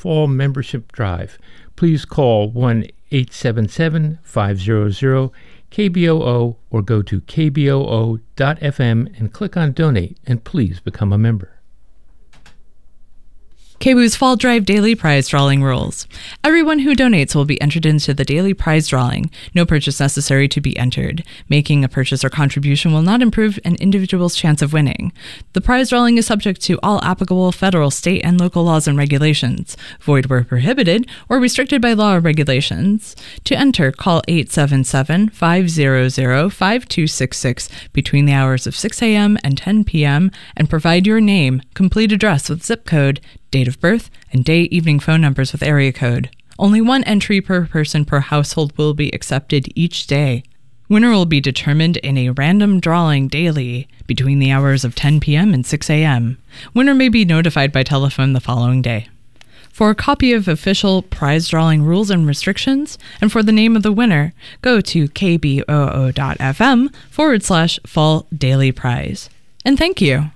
fall membership drive. Please call 1-877-500-KBOO or go to kboo.fm and click on Donate, and please become a member. KBOO's Fall Drive Daily Prize Drawing Rules. Everyone who donates will be entered into the daily prize drawing. No purchase necessary to be entered. Making a purchase or contribution will not improve an individual's chance of winning. The prize drawing is subject to all applicable federal, state, and local laws and regulations. Void where prohibited or restricted by law or regulations. To enter, call 877-500-5266 between the hours of 6 a.m. and 10 p.m. and provide your name, complete address with zip code, date of birth, and day evening phone numbers with area code. Only one entry per person per household will be accepted each day. Winner will be determined in a random drawing daily between the hours of 10 p.m. and 6 a.m. Winner may be notified by telephone the following day. For a copy of official prize drawing rules and restrictions, and for the name of the winner, go to kboo.fm/fall daily prize. And thank you.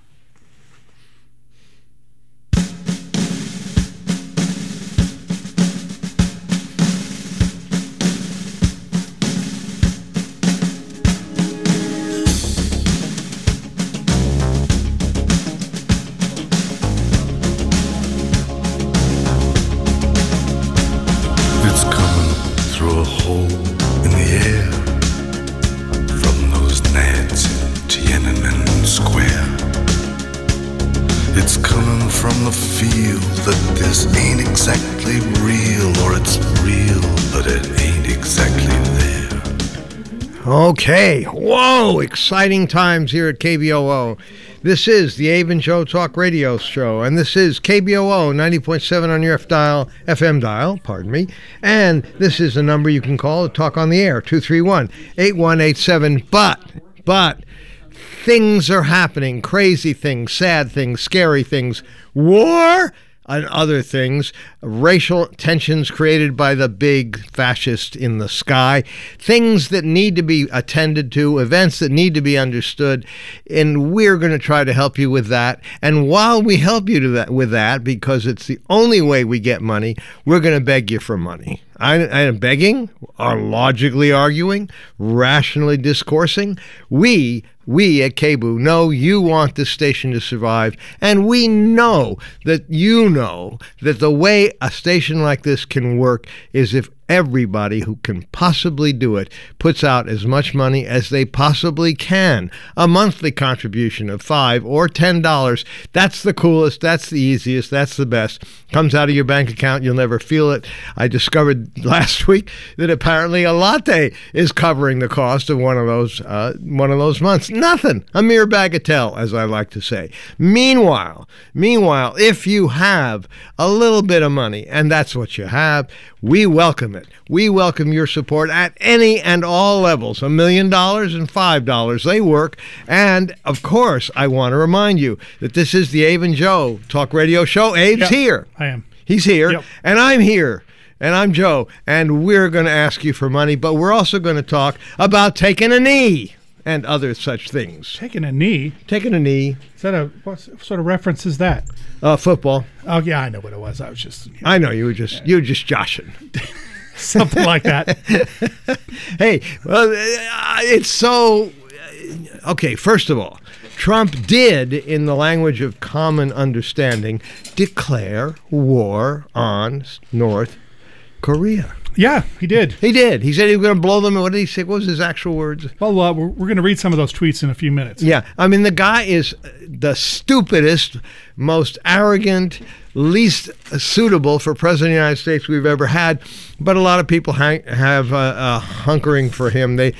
Okay, whoa, exciting times here at KBOO. This is the Abe and Joe Talk Radio Show, and this is KBOO 90.7 on your FM dial, and this is a number you can call to talk on the air, 231-8187, but things are happening, crazy things, sad things, scary things, war, and other things, racial tensions created by the big fascist in the sky, things that need to be attended to, events that need to be understood, and we're going to try to help you with that. And while we help you with that, because it's the only way we get money, we're going to beg you for money. I am begging, are logically arguing, rationally discoursing. We at KBOO know you want this station to survive, and we know that you know that the way a station like this can work is if everybody who can possibly do it puts out as much money as they possibly can. A monthly contribution of $5 or $10. That's the coolest, that's the easiest, that's the best. Comes out of your bank account, you'll never feel it. I discovered last week that apparently a latte is covering the cost of one of those months. Nothing. A mere bagatelle, as I like to say. Meanwhile, if you have a little bit of money, and that's what you have, we welcome it. We welcome your support at any and all levels. $1 million and $5, they work. And, of course, I want to remind you that this is the Abe and Joe Talk Radio Show. Abe's here. I am. He's here. Yep. And I'm here. And I'm Joe. And we're going to ask you for money, but we're also going to talk about taking a knee and other such things. Taking a knee? Taking a knee. Is that what sort of reference is that? Football. Oh, yeah, I know what it was. I was just... I know, you were just joshing. Something like that. Hey, well, it's so... Okay, first of all, Trump did, in the language of common understanding, declare war on North Korea. Yeah, he did. He did. He said he was going to blow them. What did he say? What was his actual words? Well, we're going to read some of those tweets in a few minutes. Yeah. I mean, the guy is the stupidest, most arrogant, least suitable for President of the United States we've ever had. But a lot of people have a hankering for him. They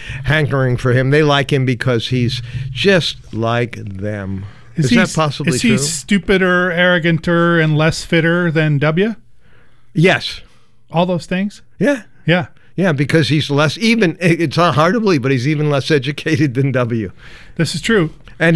like him because he's just like them. Is that possibly true? Is he stupider, arroganter, and less fitter than W? Yes. All those things? Yeah. Yeah. Yeah, because he's less, even, it's not hard to believe, but he's even less educated than W. This is true. And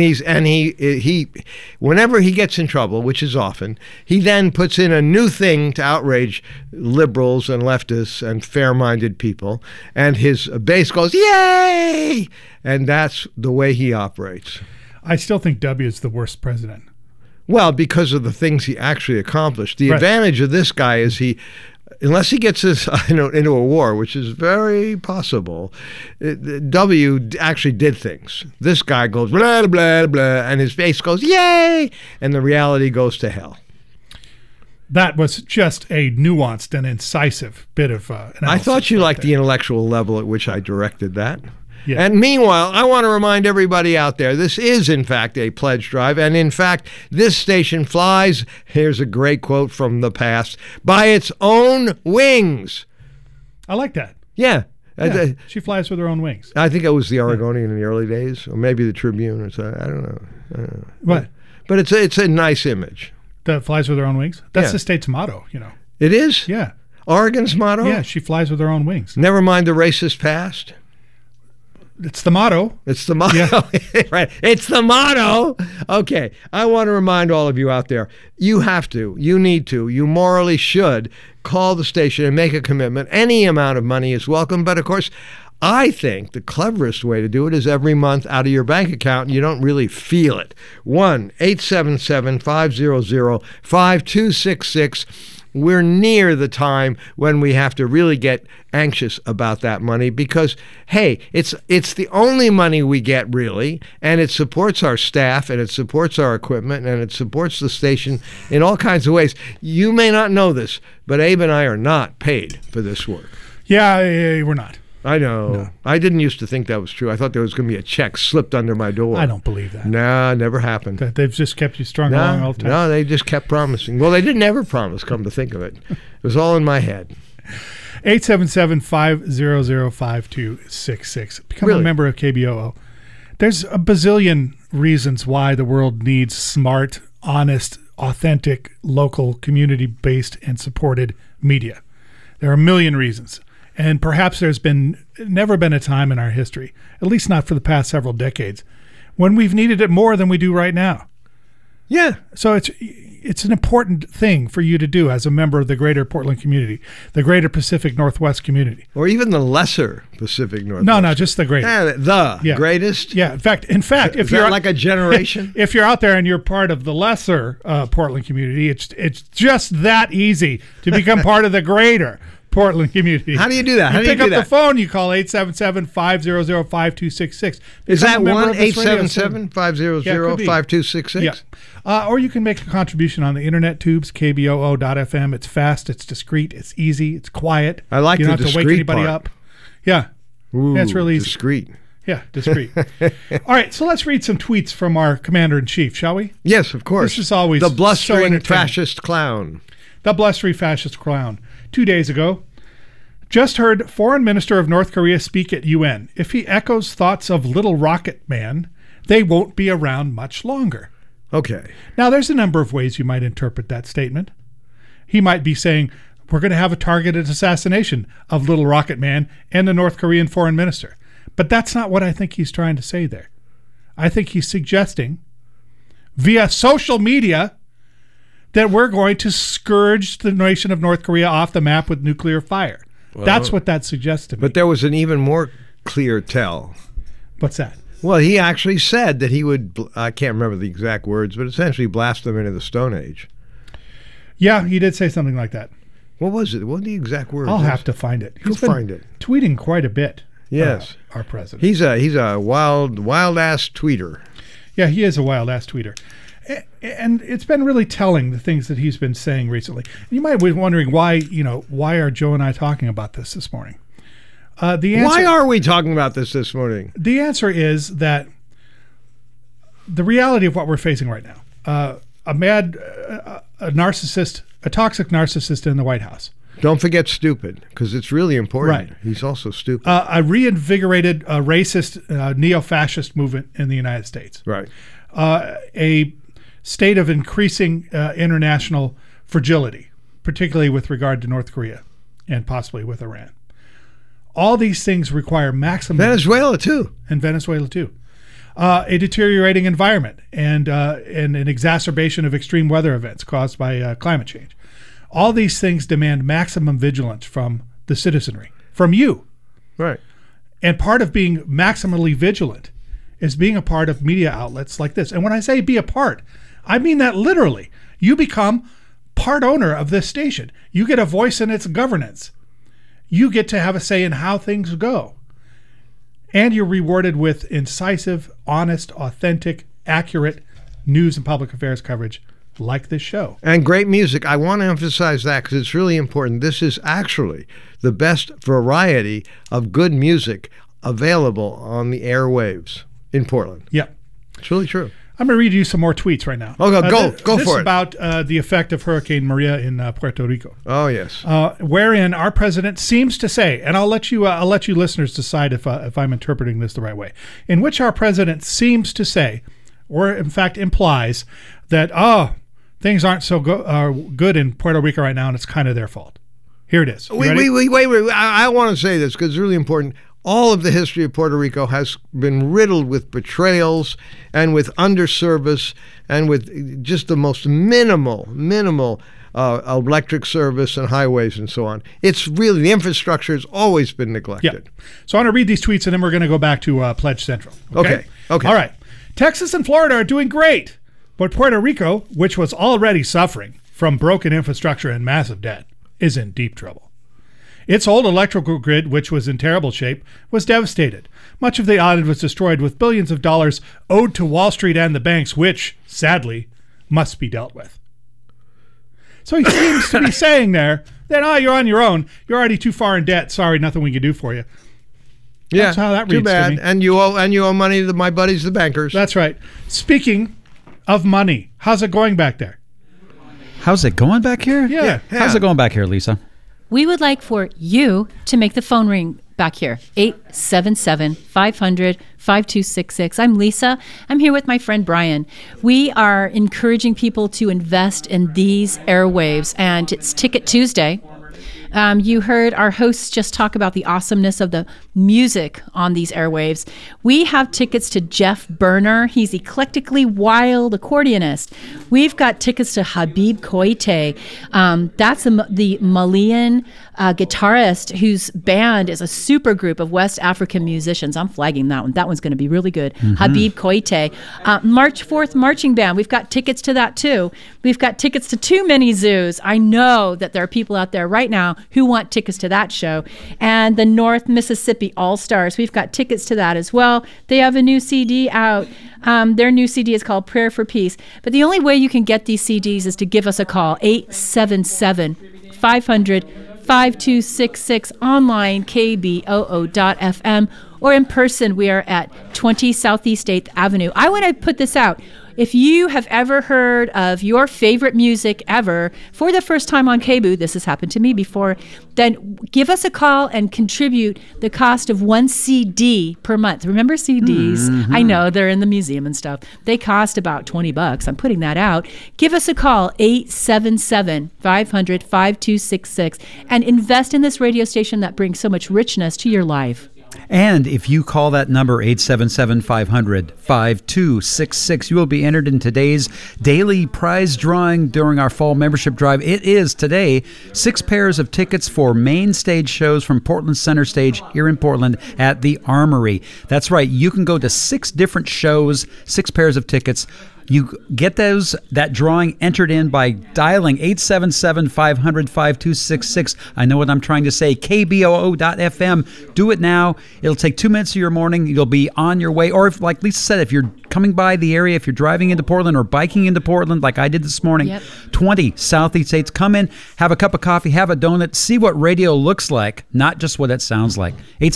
he whenever he gets in trouble, which is often, he then puts in a new thing to outrage liberals and leftists and fair-minded people, and his base goes, yay! And that's the way he operates. I still think W is the worst president. Well, because of the things he actually accomplished. The Right. advantage of this guy is unless he gets us into a war, which is very possible, W actually did things. This guy goes blah, blah, blah, and his face goes, yay, and the reality goes to hell. That was just a nuanced and incisive bit of analysis. I thought you right liked there. the intellectual level at which I directed that. Yeah. And meanwhile, I want to remind everybody out there, this is, in fact, a pledge drive. And in fact, this station flies, here's a great quote from the past, by its own wings. I like that. Yeah. Yeah, she flies with her own wings. I think it was the Oregonian in the early days, or maybe the Tribune, or so. I don't know. What? But it's a nice image. That flies with her own wings? That's Yeah. the state's motto, you know. It is? Yeah. Oregon's motto? Yeah, she flies with her own wings. Never mind the racist past. It's the motto. It's the motto. Yeah. Right. It's the motto. Okay. I want to remind all of you out there, you have to, you need to, you morally should call the station and make a commitment. Any amount of money is welcome. But of course, I think the cleverest way to do it is every month out of your bank account and you don't really feel it. 1-877-500-5266. We're near the time when we have to really get anxious about that money because, hey, it's the only money we get really, and it supports our staff, and it supports our equipment, and it supports the station in all kinds of ways. You may not know this, but Abe and I are not paid for this work. Yeah, we're not. I know. I didn't used to think that was true. I thought there was going to be a check slipped under my door. I don't believe that. Nah, never happened. That they've just kept you strung along all the time. No, they just kept promising. Well, they didn't ever promise, come to think of it. It was all in my head. 877-500-5266. Become Really? a member of KBOO. There's a bazillion reasons why the world needs smart, honest, authentic, local, community-based, and supported media. There are a million reasons. And perhaps there's never been a time in our history, at least not for the past several decades, when we've needed it more than we do right now. Yeah. So it's an important thing for you to do as a member of the greater Portland community, the greater Pacific Northwest community. Or even the lesser Pacific Northwest. No, just the greater. The greatest? Yeah. In fact, Is if that you're like a generation? if you're out there and you're part of the lesser Portland community, it's just that easy to become part of the greater Portland community. How do you do that? You How do you pick do up that? the phone, you call 877-500-5266. Is that Become a member of this radio station. 1-877-500-5266? Yeah. Or you can make a contribution on the internet tubes, kboo.fm. It's fast, it's discreet, it's easy, it's quiet. I like you the don't have to wake discreet anybody part. up. Yeah. Ooh, Yeah, it's really easy. discreet. Yeah, discreet. All right, so let's read some tweets from our commander-in-chief, shall we? Yes, of course. This is always the so blustering entertaining. fascist clown. The blustery fascist clown. 2 days ago, just heard Foreign Minister of North Korea speak at UN. If he echoes thoughts of Little Rocket Man, they won't be around much longer. Okay. Now, there's a number of ways you might interpret that statement. He might be saying, we're going to have a targeted assassination of Little Rocket Man and the North Korean foreign minister. But that's not what I think he's trying to say there. I think he's suggesting, via social media, that we're going to scourge the nation of North Korea off the map with nuclear fire. That's what that suggests to me. But there was an even more clear tell. What's that? Well, he actually said that he would, I can't remember the exact words, but essentially blast them into the Stone Age. Yeah, he did say something like that. What was it? What were the exact words? I'll have to find it. Go He's been find it. tweeting quite a bit. Yes. Our president. He's a wild ass tweeter. Yeah, he is a wild-ass tweeter. And it's been really telling, the things that he's been saying recently. You might be wondering why are Joe and I talking about this morning? The answer, Why are we talking about this morning? The answer is that the reality of what we're facing right now, a narcissist, a toxic narcissist in the White House. Don't forget stupid, because it's really important. Right. He's also stupid. A reinvigorated racist, neo-fascist movement in the United States. Right. A state of increasing international fragility, particularly with regard to North Korea and possibly with Iran. All these things require maximum... Venezuela, too. And Venezuela, too. A deteriorating environment and an exacerbation of extreme weather events caused by climate change. All these things demand maximum vigilance from the citizenry, from you. Right. And part of being maximally vigilant is being a part of media outlets like this. And when I say be a part, I mean that literally. You become part owner of this station. You get a voice in its governance. You get to have a say in how things go. And you're rewarded with incisive, honest, authentic, accurate news and public affairs coverage like this show. And great music. I want to emphasize that because it's really important. This is actually the best variety of good music available on the airwaves in Portland. Yep. It's really true. I'm going to read you some more tweets right now. Oh, go this for is it. about the effect of Hurricane Maria in Puerto Rico. Oh, yes. Wherein our president seems to say, and I'll let you listeners decide if I'm interpreting this the right way, in which our president seems to say, or in fact implies, that things aren't so good in Puerto Rico right now, and it's kind of their fault. Here it is. Wait. I want to say this because it's really important. All of the history of Puerto Rico has been riddled with betrayals and with underservice and with just the most minimal electric service and highways and so on. It's really, the infrastructure has always been neglected. Yep. So I want to read these tweets and then we're going to go back to Pledge Central. Okay. All right. Texas and Florida are doing great, but Puerto Rico, which was already suffering from broken infrastructure and massive debt, is in deep trouble. Its old electrical grid, which was in terrible shape, was devastated. Much of the island was destroyed with billions of dollars owed to Wall Street and the banks, which, sadly, must be dealt with. So he seems to be saying there that, you're on your own. You're already too far in debt. Sorry, nothing we can do for you. Yeah, that's how that too reads bad. to me. And you owe money to my buddies, the bankers. That's right. Speaking of money, how's it going back there? How's it going back here? Yeah. How's it going back here, Lisa? We would like for you to make the phone ring back here, 877-500-5266. I'm Lisa. I'm here with my friend Brian. We are encouraging people to invest in these airwaves, and it's Ticket Tuesday. You heard our hosts just talk about the awesomeness of the music on these airwaves. We have tickets to Jeff Berner. He's eclectically wild accordionist. We've got tickets to Habib Koite. That's the Malian guitarist whose band is a super group of West African musicians. I'm flagging that one. That one's going to be really good. Mm-hmm. Habib Koite. March 4th Marching Band. We've got tickets to that too. We've got tickets to Too Many Zoos. I know that there are people out there right now who want tickets to that show. And the North Mississippi All-Stars. We've got tickets to that as well. They have a new CD out. Their new CD is called Prayer for Peace. But the only way you can get these CDs is to give us a call, 877-500-5266, online, kboo.fm, or in person, we are at 20 Southeast 8th Avenue. I want to put this out. If you have ever heard of your favorite music ever for the first time on KBOO, this has happened to me before, then give us a call and contribute the cost of one CD per month. Remember CDs? Mm-hmm. I know they're in the museum and stuff. They cost about $20. I'm putting that out. Give us a call, 877-500-5266, and invest in this radio station that brings so much richness to your life. And if you call that number, 877-500-5266, you will be entered in today's daily prize drawing during our fall membership drive. It is today 6 pairs of tickets for main stage shows from Portland Center Stage here in Portland at the Armory. That's right. You can go to 6 different shows, 6 pairs of tickets. You get that drawing entered in by dialing 877-500-5266. I know what I'm trying to say, kboo.fm. Do it now. It'll take 2 minutes of your morning. You'll be on your way. Or, if, like Lisa said, if you're coming by the area, if you're driving into Portland or biking into Portland like I did this morning, 20 Southeast 8s, come in, have a cup of coffee, have a donut, see what radio looks like, not just what it sounds like.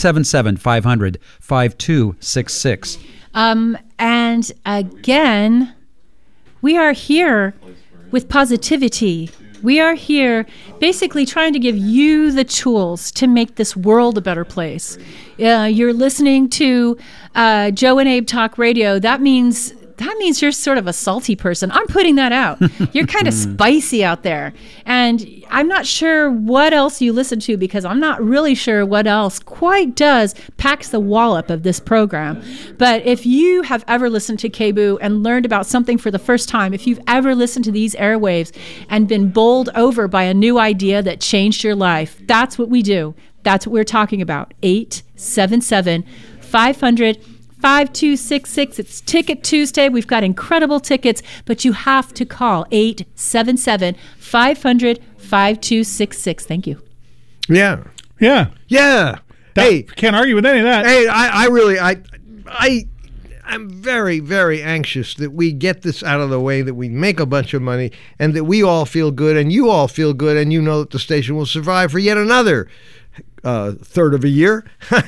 877-500-5266. And again, we are here with positivity. We are here basically trying to give you the tools to make this world a better place. You're listening to Joe and Abe Talk Radio. That means you're sort of a salty person. I'm putting that out. You're kind of spicy out there. And I'm not sure what else you listen to, because I'm not really sure what else quite packs the wallop of this program. But if you have ever listened to KBOO and learned about something for the first time, if you've ever listened to these airwaves and been bowled over by a new idea that changed your life, that's what we do. That's what we're talking about. 877-500 5266. It's Ticket Tuesday. We've got incredible tickets, but you have to call 877-500-5266. Thank you. Yeah. Yeah. Yeah. Hey, Can't argue with any of that. hey, I'm very, very anxious that we get this out of the way, that we make a bunch of money, and that we all feel good, and you all feel good, and you know that the station will survive for yet another third of a year.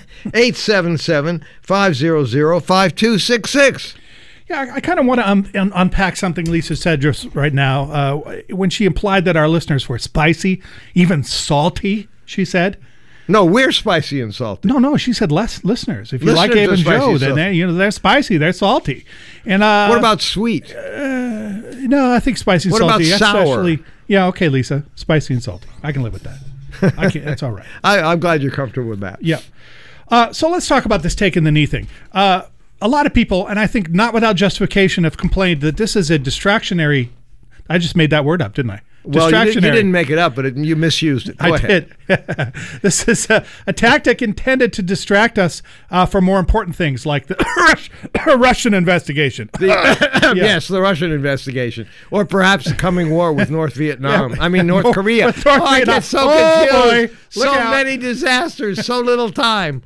877-500-5266. Yeah, I kind of want to unpack something Lisa said just right now when she implied that our listeners were spicy, even salty, she said. No, we're spicy and salty. No, she said less listeners. If you Listeners like Abe are and spicy Joe, and then salty. they're spicy, they're salty. And What about sweet? no, I think spicy and What salty. about sour? Especially, yeah, okay, Lisa, spicy and salty. I can live with that. That's all right. I'm glad you're comfortable with that. Yeah. So let's talk about this taking the knee thing. A lot of people, and I think not without justification, have complained that this is a distractionary. I just made that word up, didn't I? Well, you didn't make it up, but you misused it. Go ahead. Did. This is a tactic intended to distract us from more important things like the Russian investigation. Yes, the Russian investigation. Or perhaps the coming war with North Vietnam. I mean, North Korea. with North I Vietnam. get so Oh, confused. boy. So Look out. many disasters, so little time.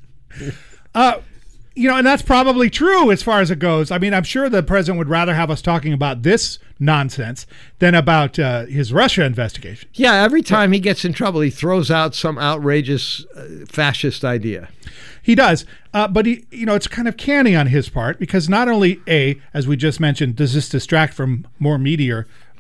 And that's probably true as far as it goes. I mean, I'm sure the president would rather have us talking about this nonsense than about his Russia investigation. Yeah, every time he gets in trouble, he throws out some outrageous fascist idea. He does, but it's kind of canny on his part because not only as we just mentioned, does this distract from more meaty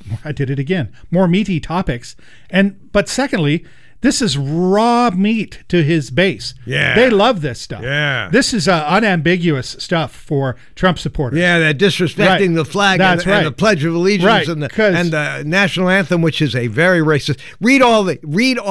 topics, but secondly, this is raw meat to his base. Yeah. They love this stuff. Yeah. This is unambiguous stuff for Trump supporters. Yeah, they're disrespecting Right. the flag That's and right. the Pledge of Allegiance Right, and 'cause- the national anthem, which is a very racist. Read all the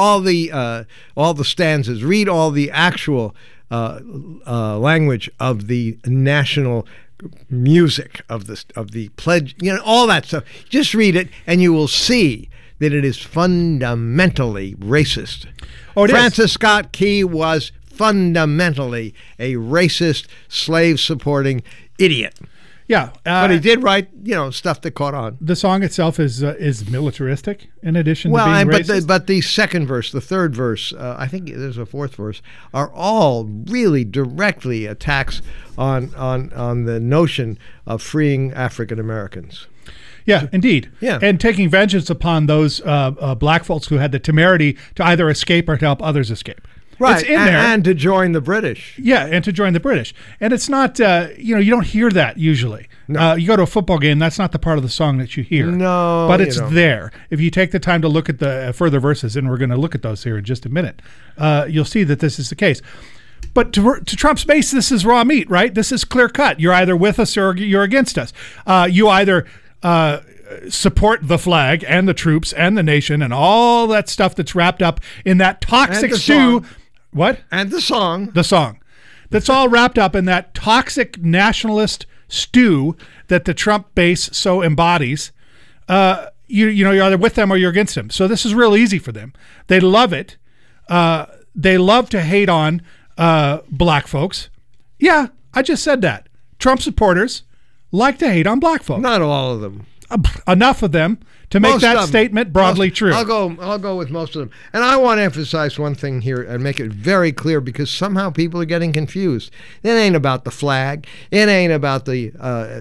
stanzas. Read all the actual language of the national music of the pledge. All that stuff. Just read it, and you will see that it is fundamentally racist. Oh, it is. Francis Scott Key was fundamentally a racist, slave-supporting idiot. Yeah, But he did write, stuff that caught on. the song itself is militaristic in addition to Well, being but racist. the second verse, the third verse, I think there's a fourth verse, are all really directly attacks on the notion of freeing African Americans. Yeah, indeed. Yeah. And taking vengeance upon those black folks who had the temerity to either escape or to help others escape. Right, It's in there. and to join the British. Yeah, and to join the British. And it's not, you don't hear that usually. You go to a football game, that's not the part of the song that you hear. No, But you it's don't. there. If you take the time to look at the further verses, and we're going to look at those here in just a minute, you'll see that this is the case. But to Trump's base, this is raw meat, right? This is clear cut. You're either with us or you're against us. You either support the flag and the troops and the nation and all that stuff that's wrapped up in that toxic And the stew. song. What? And the song. The song. That's all wrapped up in that toxic nationalist stew that the Trump base so embodies. You're either with them or you're against them. So this is real easy for them. They love it. They love to hate on black folks. Yeah, I just said that. Trump supporters like to hate on black folks. Not all of them. Enough of them to make Most that of them. statement broadly Most- true. I'll go with most of them. And I want to emphasize one thing here and make it very clear because somehow people are getting confused. It ain't about the flag. It ain't about the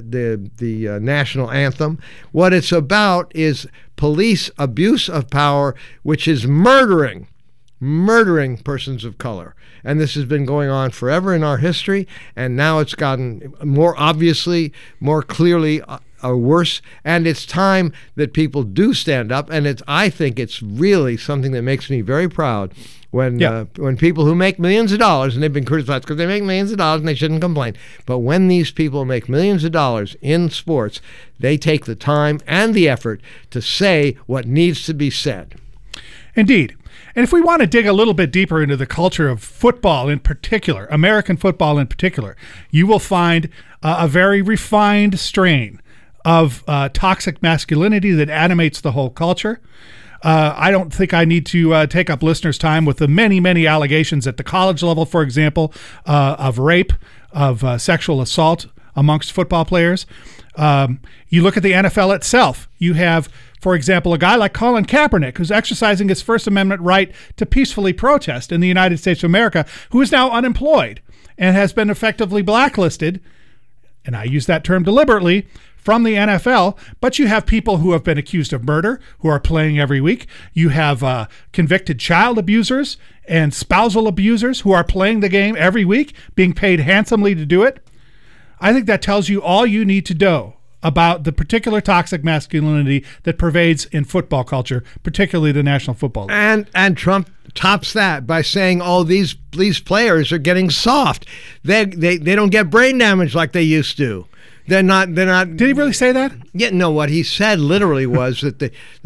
national anthem. What it's about is police abuse of power, which is murdering persons of color. And this has been going on forever in our history, and now it's gotten more obviously, more clearly worse. And it's time that people do stand up. And I think it's really something that makes me very proud when people who make millions of dollars, and they've been criticized because they make millions of dollars and they shouldn't complain, but when these people make millions of dollars in sports, they take the time and the effort to say what needs to be said. Indeed. And if we want to dig a little bit deeper into the culture of football in particular, American football in particular, you will find a very refined strain of toxic masculinity that animates the whole culture. I don't think I need to take up listeners' time with the many, many allegations at the college level, for example, of rape, sexual assault amongst football players. You look at the NFL itself. You have, for example, a guy like Colin Kaepernick, who's exercising his First Amendment right to peacefully protest in the United States of America, who is now unemployed and has been effectively blacklisted, and I use that term deliberately, from the NFL. But you have people who have been accused of murder who are playing every week. You have convicted child abusers and spousal abusers who are playing the game every week, being paid handsomely to do it. I think that tells you all you need to know about the particular toxic masculinity that pervades in football culture, particularly the National Football League. And Trump tops that by saying, "Oh, these players are getting soft. They don't get brain damage like they used to. They're not." Did he really say that? Yeah. No. What he said literally was that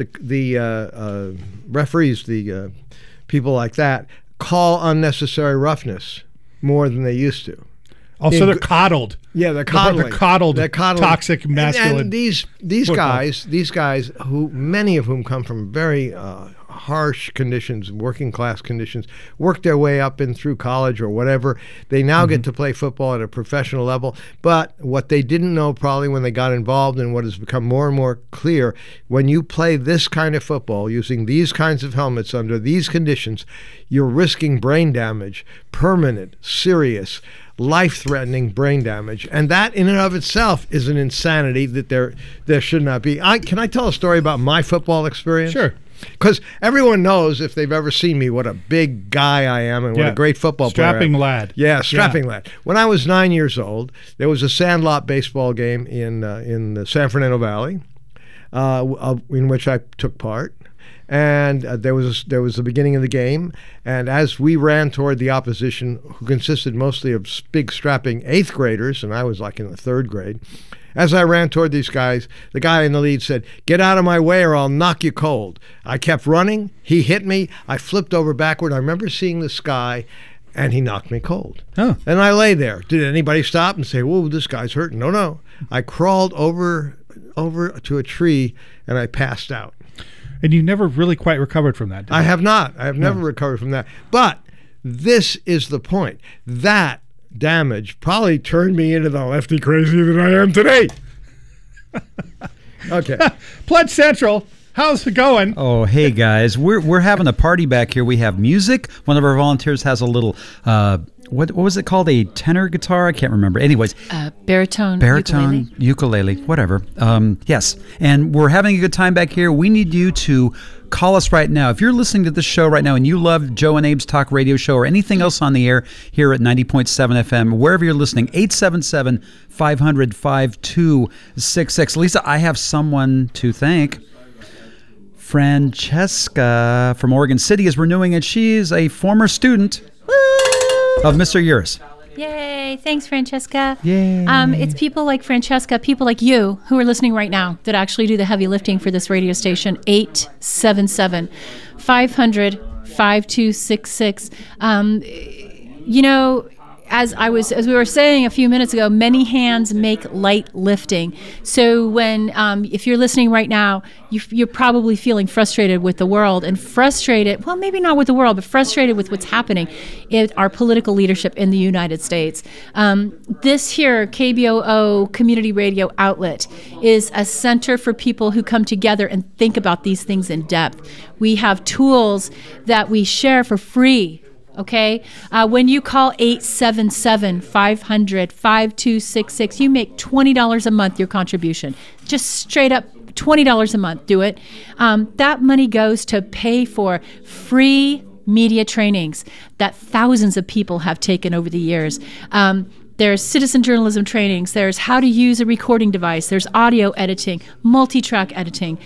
the referees, the people like that, call unnecessary roughness more than they used to. Oh, so they're coddled. Yeah, they're coddling. They're coddled, toxic masculine. And these guys, who many of whom come from very harsh conditions, working class conditions, work their way up in through college or whatever. They now get to play football at a professional level. But what they didn't know probably when they got involved, and what has become more and more clear, when you play this kind of football using these kinds of helmets under these conditions, you're risking brain damage, permanent, serious, life-threatening brain damage, and that in and of itself is an insanity that there should not be. Can I tell a story about my football experience? Sure. Because everyone knows, if they've ever seen me, what a big guy I am and what a great football player I am. Strapping lad. Yeah, strapping lad. When I was 9 years old, there was a sandlot baseball game in the San Fernando Valley, in which I took part. And there was the beginning of the game, and as we ran toward the opposition, who consisted mostly of big strapping 8th graders, and I was like in the 3rd grade, as I ran toward these guys, the guy in the lead said, "Get out of my way or I'll knock you cold." I kept running. He hit me. I flipped over backward. I remember seeing the sky, and he knocked me cold. Oh. And I lay there. Did anybody stop and say, "Whoa, this guy's hurting"? No. I crawled over to a tree, and I passed out. And you never really quite recovered from that, did you? I have not. I have never recovered from that. But this is the point. That damage probably turned me into the lefty crazy that I am today. Okay. Pledge Central, how's it going? Oh, hey guys, we're having a party back here. We have music. One of our volunteers has a little what was it called? A tenor guitar? I can't remember. Anyways, baritone, ukulele, whatever. Yes, and we're having a good time back here. We need you to call us right now. If you're listening to this show right now and you love Joe and Abe's Talk Radio Show or anything else on the air here at 90.7 FM, wherever you're listening, 877-500-5266. Lisa, I have someone to thank. Francesca from Oregon City is renewing, and she's a former student of Mr. Uris. Yay. Thanks, Francesca. Yay. It's people like Francesca, people like you who are listening right now that actually do the heavy lifting for this radio station. 877-500-5266. As we were saying a few minutes ago, many hands make light lifting. So when, if you're listening right now, you're probably feeling frustrated with the world, and frustrated, well, maybe not with the world, but frustrated with what's happening in our political leadership in the United States. This here, KBOO Community Radio Outlet, is a center for people who come together and think about these things in depth. We have tools that we share for free. Okay, when you call 877-500-5266, you make $20 a month your contribution. Just straight up $20 a month. Do it. That money goes to pay for free media trainings that thousands of people have taken over the years. There's citizen journalism trainings. There's how to use a recording device. There's audio editing, multi-track editing.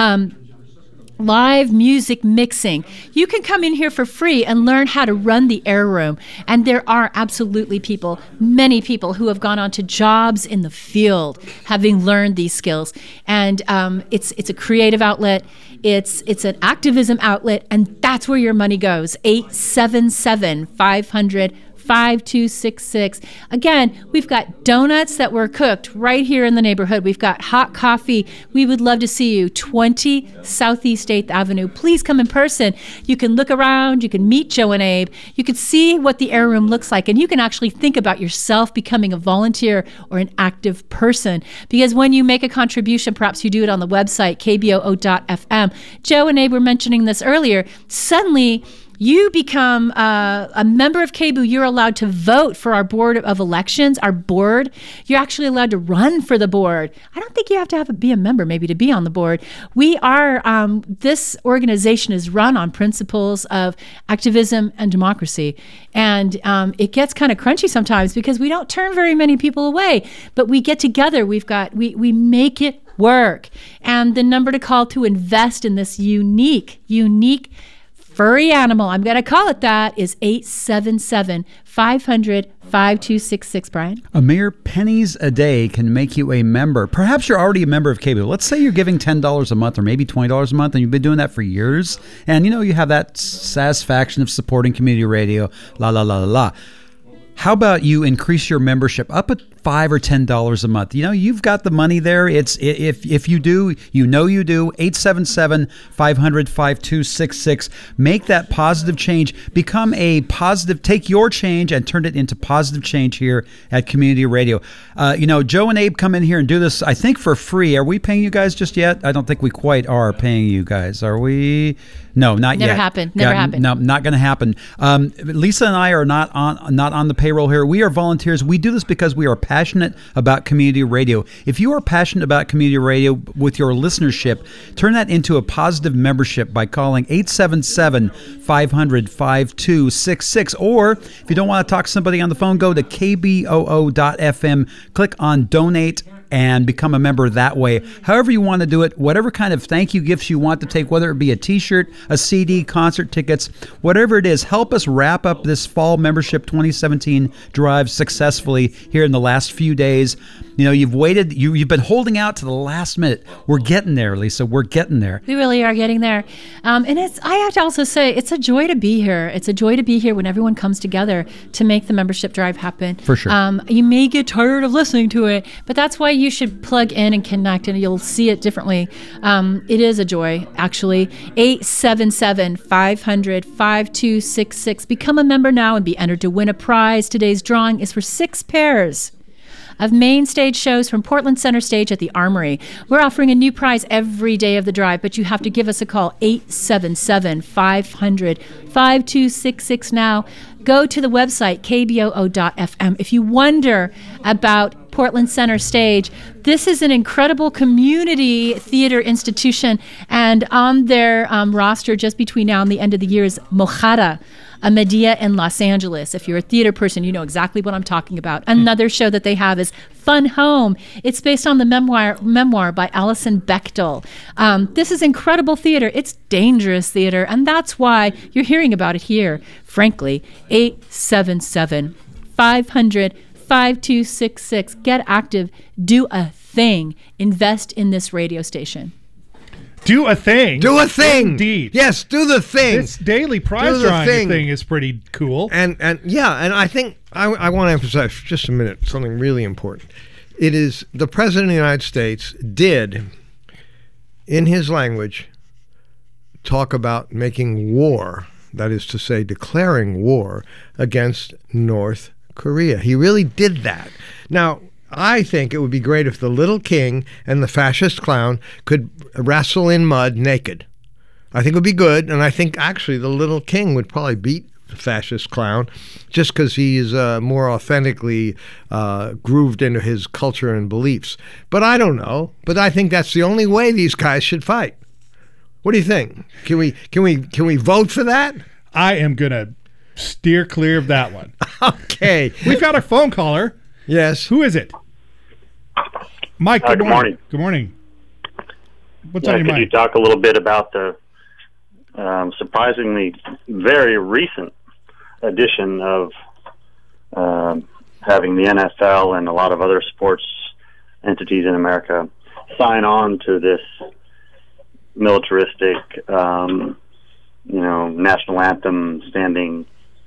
Live music mixing. You can come in here for free and learn how to run the air room. And there are absolutely many people who have gone on to jobs in the field having learned these skills. And it's a creative outlet. It's an activism outlet, and that's where your money goes. 877-500-5266. 5266. Again, we've got donuts that were cooked right here in the neighborhood. We've got hot coffee. We would love to see you. 20 Southeast 8th Avenue. Please come in person. You can look around. You can meet Joe and Abe. You can see what the Air Room looks like, and you can actually think about yourself becoming a volunteer or an active person. Because when you make a contribution, perhaps you do it on the website, kboo.fm. Joe and Abe were mentioning this earlier. Suddenly, you become a member of KBOO. You're allowed to vote for our board of elections, our board. You're actually allowed to run for the board. I don't think you have to be a member maybe to be on the board. We are, this organization is run on principles of activism and democracy. And it gets kind of crunchy sometimes because we don't turn very many people away, but we get together. We make it work. And the number to call to invest in this unique furry animal, I'm going to call it that, is 877-500-5266, Brian. A mere pennies a day can make you a member. Perhaps you're already a member of KBOO. Let's say you're giving $10 a month or maybe $20 a month, and you've been doing that for years. And, you have that satisfaction of supporting community radio, la, la, la, la, la. How about you increase your membership up at $5 or $10 a month? You've got the money there. It's if you do, you do. 877-500-5266. Make that positive change. Become a positive. Take your change and turn it into positive change here at Community Radio. Joe and Abe come in here and do this, I think, for free. Are we paying you guys just yet? I don't think we quite are paying you guys. Are we? No, not yet. Never happened. No, not going to happen. Lisa and I are not on the payroll here. We are volunteers. We do this because we are passionate about community radio. If you are passionate about community radio with your listenership, turn that into a positive membership by calling 877-500-5266. Or if you don't want to talk to somebody on the phone, go to kboo.fm, click on donate, and become a member that way. However you want to do it, whatever kind of thank you gifts you want to take, whether it be a t-shirt, a CD, concert tickets, whatever it is, help us wrap up this fall membership 2017 drive successfully here in the last few days. You've waited, you've been holding out to the last minute. We're getting there, Lisa. We're getting there. We really are getting there. And I have to also say, it's a joy to be here. It's a joy to be here when everyone comes together to make the membership drive happen. For sure. You may get tired of listening to it, but that's why you should plug in and connect, and you'll see it differently. It is a joy, actually. 877-500-5266. Become a member now and be entered to win a prize. Today's drawing is for 6 pairs of main stage shows from Portland Center Stage at the Armory. We're offering a new prize every day of the drive, but you have to give us a call, 877-500-5266 now. Go to the website, kboo.fm. If you wonder about Portland Center Stage, this is an incredible community theater institution, and on their roster just between now and the end of the year is Mojada, a Medea in Los Angeles. If you're a theater person, you know exactly what I'm talking about. Another show that they have is Fun Home. It's based on the memoir by Alison Bechtel. This is incredible theater. It's dangerous theater, and that's why you're hearing about it here. Frankly, 877-500-5266. Get active. Do a thing. Invest in this radio station. Do a thing. Do a thing. Indeed. Yes, do the thing. This daily prize drawing thing is pretty cool. And I think I want to emphasize for just a minute something really important. It is the President of the United States did, in his language, talk about making war, that is to say, declaring war against North Korea. He really did that. Now, I think it would be great if the little king and the fascist clown could wrestle in mud naked. I think it would be good, and I think actually the little king would probably beat the fascist clown just because he is more authentically grooved into his culture and beliefs. But I don't know. But I think that's the only way these guys should fight. What do you think? Can we vote for that? I am gonna steer clear of that one. Okay. We've got a phone caller. Yes. Who is it? Mike, good morning. Good morning. What's on your mind? Could you talk a little bit about the surprisingly very recent addition of having the NFL and a lot of other sports entities in America sign on to this militaristic, national anthem standing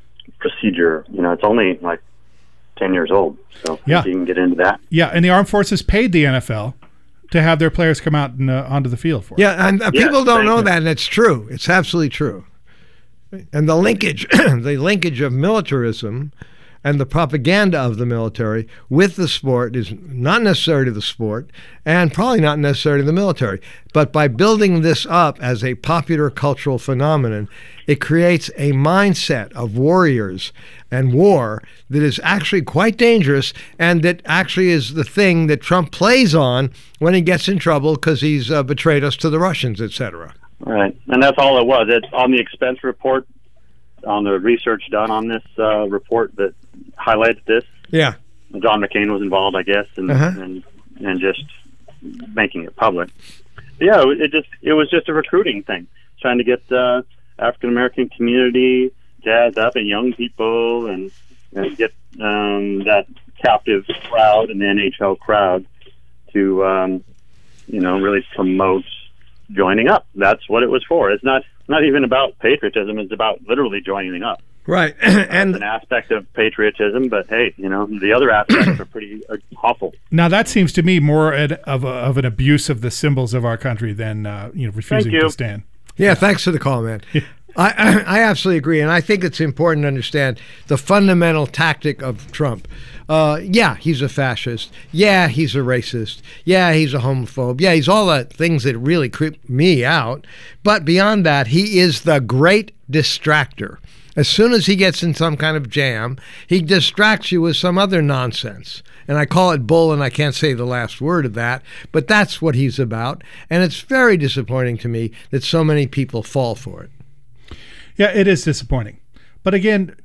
procedure. It's only like 10 years old, so Yeah. you can get into that. Yeah, and the armed forces paid the NFL to have their players come out and, onto the field for it. Yeah, and people don't know thank you. that, and it's true. It's absolutely true. And the linkage, the linkage of militarism and the propaganda of the military with the sport is not necessary to the sport and probably not necessary to the military. But by building this up as a popular cultural phenomenon, it creates a mindset of warriors and war that is actually quite dangerous, and that actually is the thing that Trump plays on when he gets in trouble because he's betrayed us to the Russians, etc. Right, and that's all it was. It's on the expense report, on the research done on this report that highlights this. Yeah. John McCain was involved, I guess, and just making it public. Yeah, it was just a recruiting thing, trying to get the African American community jazzed up and young people and get that captive crowd and the NHL crowd to really promote joining up. That's what it was for. It's not even about patriotism. It's about literally joining up. Right. And an aspect of patriotism, but hey, the other aspects are pretty awful. Now that seems to me more of an abuse of the symbols of our country than refusing to stand. Yeah, thanks for the call, man. I absolutely agree, and I think it's important to understand the fundamental tactic of Trump. Yeah, he's a fascist. Yeah, he's a racist. Yeah, he's a homophobe. Yeah, he's all the things that really creep me out. But beyond that, he is the great distractor. As soon as he gets in some kind of jam, he distracts you with some other nonsense. And I call it bull, and I can't say the last word of that, but that's what he's about. And it's very disappointing to me that so many people fall for it. Yeah, it is disappointing. But again,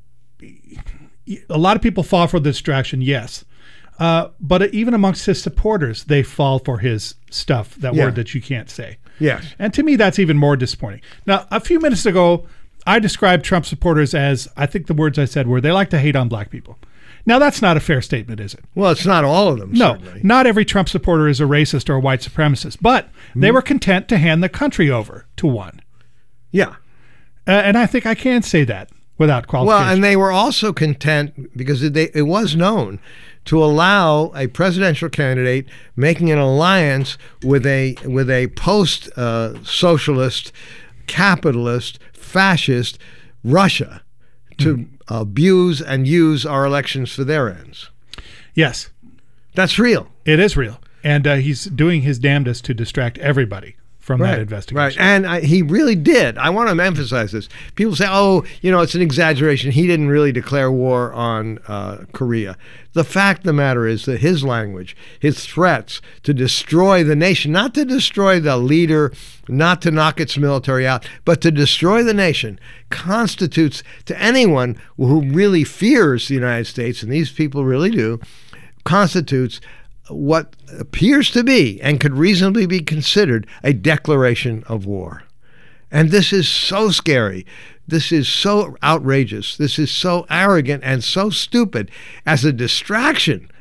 a lot of people fall for the distraction, yes. But even amongst his supporters, they fall for his stuff, that word that you can't say. Yes. And to me, that's even more disappointing. Now, a few minutes ago, I described Trump supporters as, I think the words I said were, they like to hate on black people. Now, that's not a fair statement, is it? Well, it's not all of them, No, certainly. not every Trump supporter is a racist or a white supremacist, but they were content to hand the country over to one. Yeah. And I think I can say that without qualification. Well, and they were also content because it was known to allow a presidential candidate making an alliance with a post-socialist, capitalist, fascist Russia to abuse and use our elections for their ends. Yes. That's real. It is real. And he's doing his damnedest to distract everybody from that investigation. Right, and he really did. I want to emphasize this. People say, it's an exaggeration. He didn't really declare war on Korea. The fact of the matter is that his language, his threats to destroy the nation, not to destroy the leader, not to knock its military out, but to destroy the nation, constitutes to anyone who really fears the United States, and these people really do, constitutes what appears to be and could reasonably be considered a declaration of war. And this is so scary. This is so outrageous. This is so arrogant and so stupid. As a distraction,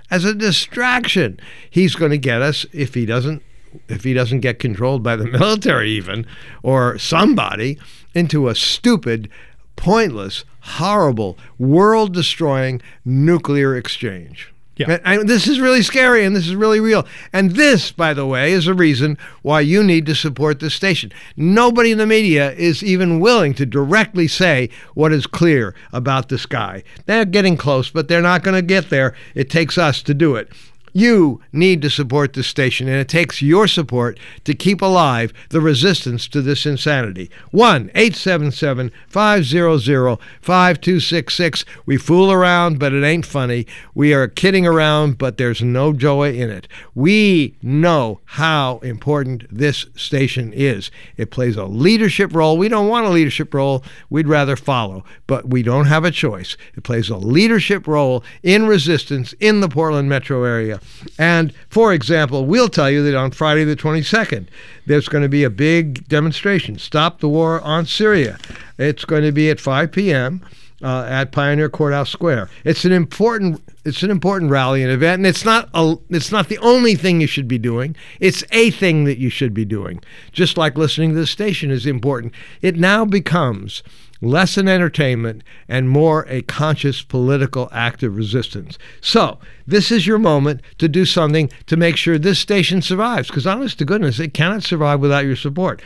he's going to get us if he doesn't get controlled by the military even, or somebody, into a stupid, pointless, horrible, world-destroying nuclear exchange. Yeah. And this is really scary, and this is really real. And this, by the way, is a reason why you need to support this station. Nobody in the media is even willing to directly say what is clear about this guy. They're getting close, but they're not going to get there. It takes us to do it. You need to support this station, and it takes your support to keep alive the resistance to this insanity. 1-877-500-5266. We fool around, but it ain't funny. We are kidding around, but there's no joy in it. We know how important this station is. It plays a leadership role. We don't want a leadership role. We'd rather follow, but we don't have a choice. It plays a leadership role in resistance in the Portland metro area. And, for example, we'll tell you that on Friday the 22nd, there's going to be a big demonstration, Stop the War on Syria. It's going to be at 5 p.m. At Pioneer Courthouse Square. It's an important rally and event, and it's not the only thing you should be doing. It's a thing that you should be doing. Just like listening to the station is important. It now becomes less an entertainment, and more a conscious political act of resistance. So this is your moment to do something to make sure this station survives, because honest to goodness, it cannot survive without your support.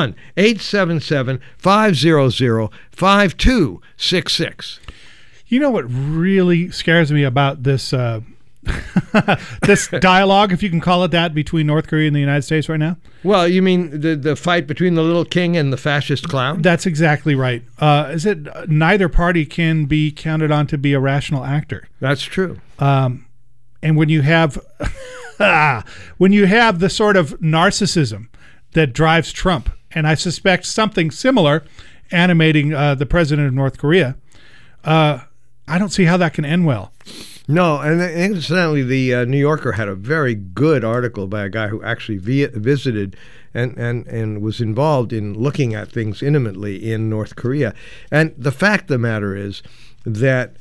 1-877-500-5266. You know what really scares me about this this dialogue, if you can call it that, between North Korea and the United States right now? Well, you mean the fight between the little king and the fascist clown? That's exactly right. Is it neither party can be counted on to be a rational actor? That's true. And when you have the sort of narcissism that drives Trump, and I suspect something similar animating the president of North Korea, I don't see how that can end well. No, and incidentally, the New Yorker had a very good article by a guy who actually visited and was involved in looking at things intimately in North Korea. And the fact of the matter is that,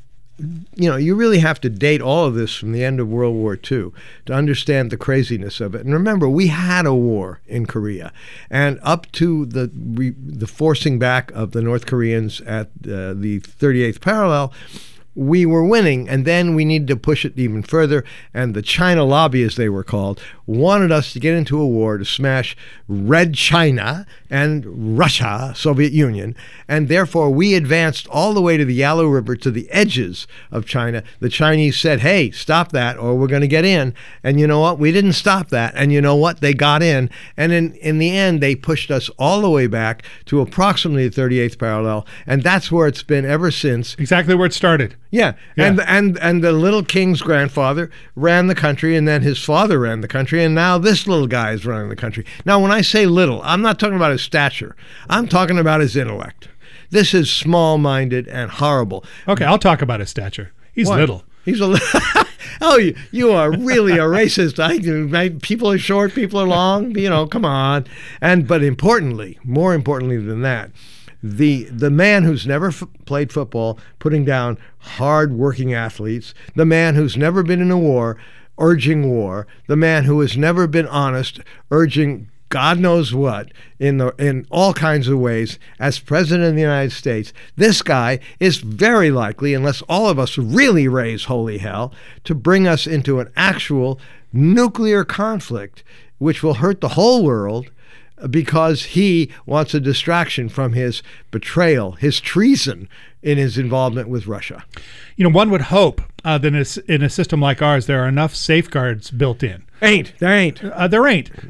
you really have to date all of this from the end of World War II to understand the craziness of it. And remember, we had a war in Korea, and up to the forcing back of the North Koreans at the 38th parallel, we were winning, and then we needed to push it even further, and the China lobby, as they were called, wanted us to get into a war to smash Red China and Russia, Soviet Union, and therefore we advanced all the way to the Yalu River to the edges of China. The Chinese said, hey, stop that or we're going to get in, and you know what? We didn't stop that, and you know what? They got in, and in the end, they pushed us all the way back to approximately the 38th parallel, and that's where it's been ever since. Exactly where it started. Yeah. And the little king's grandfather ran the country, and then his father ran the country, and now this little guy is running the country. Now, when I say little, I'm not talking about his stature. I'm talking about his intellect. This is small-minded and horrible. Okay, I'll talk about his stature. He's little. He's a little. Oh, you are really a racist. People are short, people are long. Come on. But more importantly than that, the man who's never played football, putting down hard-working athletes, the man who's never been in a war, urging war, the man who has never been honest, urging God knows what in all kinds of ways as president of the United States, this guy is very likely, unless all of us really raise holy hell, to bring us into an actual nuclear conflict, which will hurt the whole world, because he wants a distraction from his betrayal, his treason in his involvement with Russia. One would hope that in a system like ours, there are enough safeguards built in. There ain't. There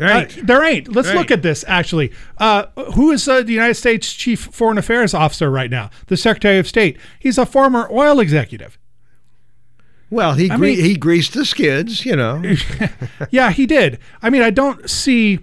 ain't. Let's look at this, actually. Who is the United States Chief Foreign Affairs Officer right now? The Secretary of State. He's a former oil executive. Well, he greased the skids, Yeah, he did. I don't see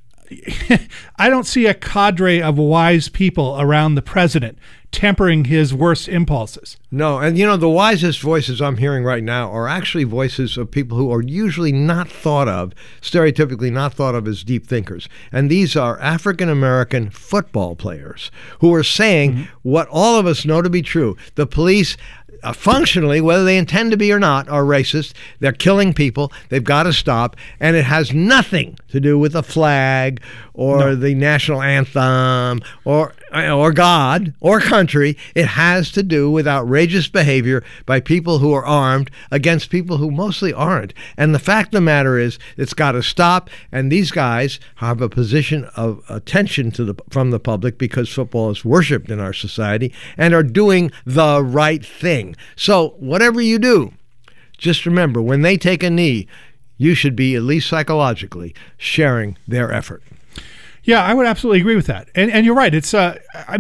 a cadre of wise people around the president tempering his worst impulses. No, and the wisest voices I'm hearing right now are actually voices of people who are usually not thought of, stereotypically not thought of as deep thinkers. And these are African-American football players who are saying what all of us know to be true. The police, functionally, whether they intend to be or not, are racist. They're killing people. They've got to stop. And it has nothing to do with the flag or the national anthem or God or country. It has to do with outrageous behavior by people who are armed against people who mostly aren't. And the fact of the matter is, it's got to stop. And these guys have a position of attention from the public because football is worshipped in our society and are doing the right thing. So whatever you do, just remember, when they take a knee, you should be, at least psychologically, sharing their effort. Yeah, I would absolutely agree with that. And you're right. It's, the